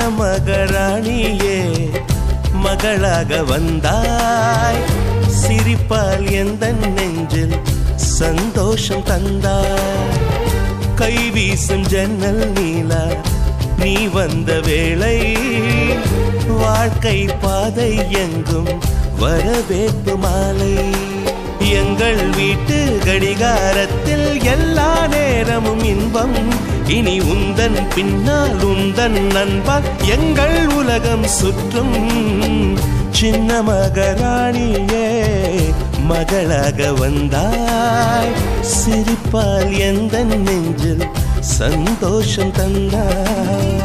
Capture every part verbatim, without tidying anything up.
மகராணியே மகளாக வந்தாய், சிரிப்பால் எந்தன் நெஞ்சில் சந்தோஷம் தந்தாய். கைவீசும் ஜன்னல் நீலா நீ வந்த வேளை, வாழ்க்கை பாதை எங்கும் வரவேற்பு மாலை. எங்கள் வீட்டு கடிகாரத்தில் எல்லா நேரமும் இன்பம், இனி உந்தன் பின்னால் உந்தன் நண்பால் எங்கள் உலகம் சுற்றும். சின்ன மகராணியே மகளாக வந்தாய், சிரிப்பால் எந்தன் நெஞ்சில் சந்தோஷம் தந்தாய்.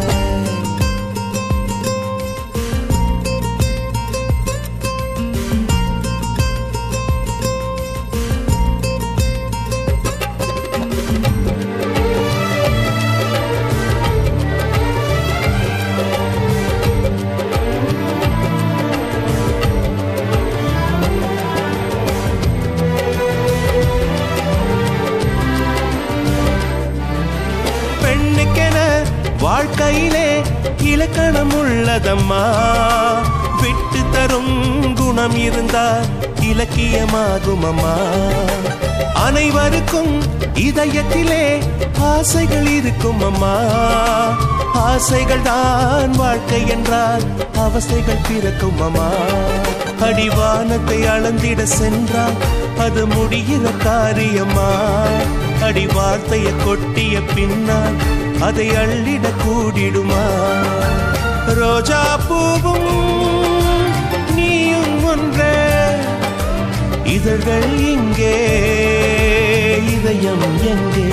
வாழ்க்கையிலே இலக்கணம் உள்ளதம்மா, விட்டு தரும் குணம் இருந்தால் இலக்கியமாகும் அம்மா. அனைவருக்கும் இதயத்திலே ஆசைகள் இருக்கும் அம்மா, ஆசைகள் தான் வாழ்க்கை என்றால் அவசைகள் பிறக்கும் அம்மா. அடிவானத்தை அளந்திட சென்றால் அது முடிகிற காரியம்மா, அடி வார்த்தையை கொட்டிய பின்னால் அதை அள்ளிட கூடிடுமா. ரோஜா பூவும் நீயும் ஒன்றே, இதழ்கள் இங்கே இதயம் எங்கே.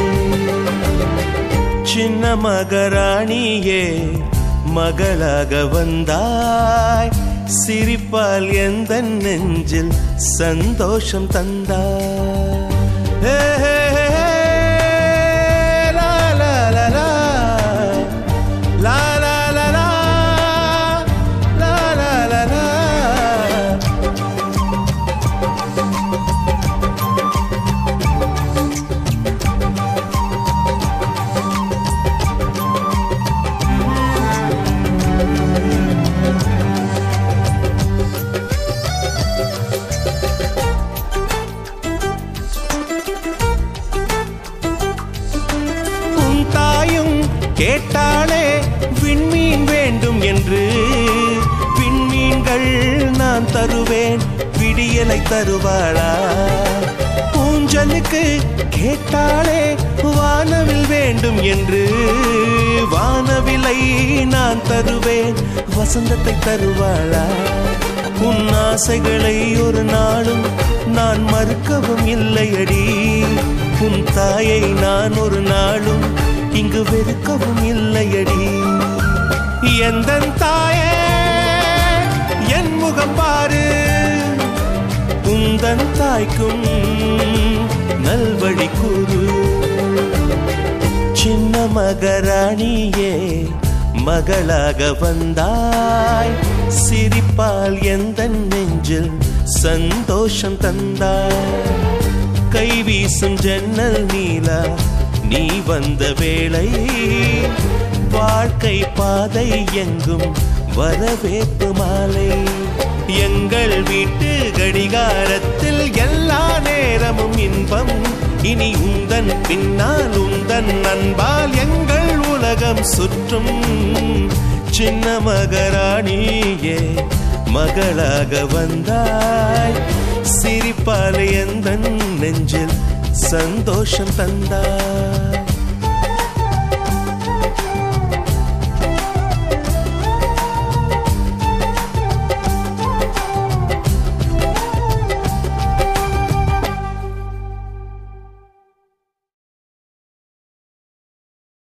சின்ன மகராணியே மகளாக வந்தாய், சிரிப்பால் எந்தன் நெஞ்சில் சந்தோஷம் தந்தாய். கேட்டாளே விண்மீன் வேண்டும் என்று, விண்மீன்கள் நான் தருவேன் விடியலை தருவாளா. ஊஞ்சலுக்கு கேட்டாளே வானவில் வேண்டும் என்று, வானவிலை நான் தருவேன் வசந்தத்தை தருவாளா. உன் ஆசைகளை ஒரு நாளும் நான் மறுக்கவும் இல்லையடி, உன் தாயை நான் ஒரு நாளும் இங்கு வெறுக்கவும் இல்லையடி. எந்தன் தாயே என் முகம் பாரு, உந்தன் தாய்க்கும் நல்வழி கூறு. சின்ன மகராணியே மகளாக வந்தாய், சிரிப்பால் எந்தன் நெஞ்சில் சந்தோஷம் தந்தாய். கைவீசும் ஜன்னல் நீலா நீ வந்த வேளை, வாழ்க்கை பாதை எங்கும் வரவேற்பு மாலை. எங்கள் வீட்டு கடிகாரத்தில் எல்லா நேரமும் இன்பம், இனி உந்தன் பின்னால் உந்தன் நண்பால் எங்கள் உலகம் சுற்றும். சின்ன மகராணியே மகளாக வந்தாய், சிரிப்பால் எந்தன் நெஞ்சில் சந்தோஷம் தந்தாய்.